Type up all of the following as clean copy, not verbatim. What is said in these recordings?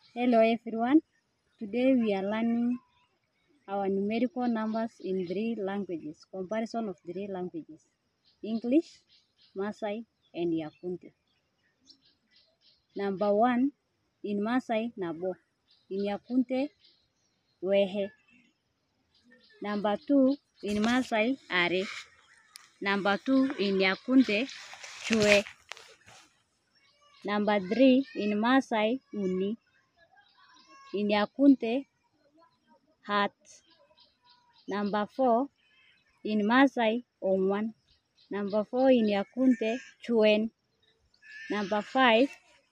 Hello everyone. Today we are learning our numerical numbers in 3 languages. Comparison of 3 languages. English, Maasai, and Yakunte. Number 1, in Maasai, Nabo. In Yakunte, Wehe. Number 2, in Maasai, Are. Number 2, in Yakunte, Chue. Number 3, in Maasai, Uni. In Yakunte, Hat. Number 4, in Maasai, Ongwan. Number 4, in Yakunte, Chuen. Number 5,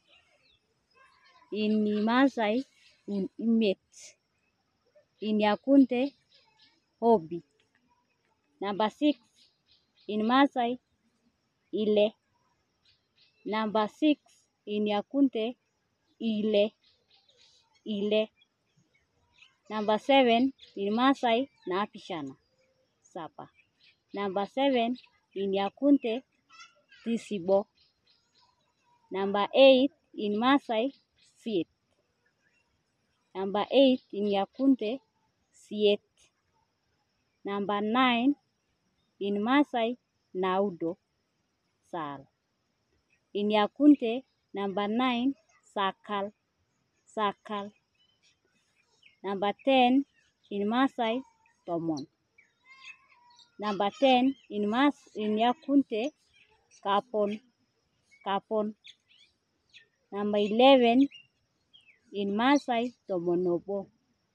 in Maasai, Imet. In Yakunte, Hobi. Number 6, in Maasai, Ile. Number 6, in Yakunte, Ile. Ile. Number 7, in Maasai, Napishana. Sapa. Number 7, in Yakunte, Tisibo. Number 8, in Maasai, Siet. Number 8, in Yakunte, Siet. Number 9, in Maasai, Naudo. Sal. In Yakunte, number 9, Sakal. Sakal. Number 10, in Maasai, Tomon. Number 10, in Yakunte, Kapon. Kapon. Number 11, in Maasai, Tomonobo.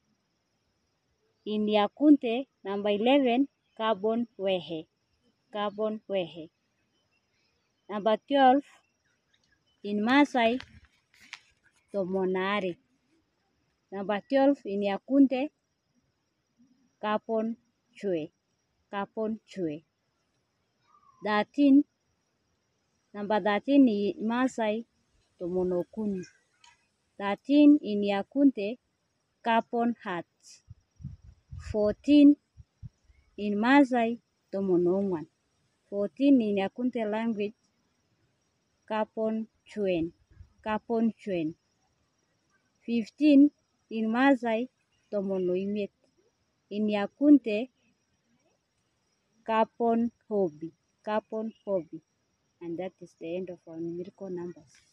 In Yakunte, number 11, Kabon Wehe. Kabon Wehe. Number 12, in Maasai, Tomonare. Number 12, in Yakunte, Kapon Chue. Kapon Chue. 13, number 13, in Maasai, Tomonokuni. 13, in Yakunte, Kapon Hat. 14, in Maasai, Tomonongwan. 14, in Yakunte language, Kapon Chuen. Kapon Chuen. 15, in Maasai, Tomonoimet. In Yakunte, Kapon Hobi. Kapon Hobi. And that is the end of our numerical numbers.